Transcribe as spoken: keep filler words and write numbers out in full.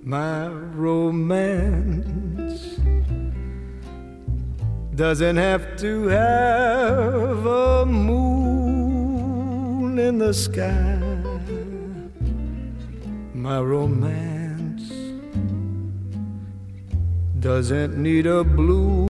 My romance doesn't have to have a moon in the sky. My romance doesn't need a blue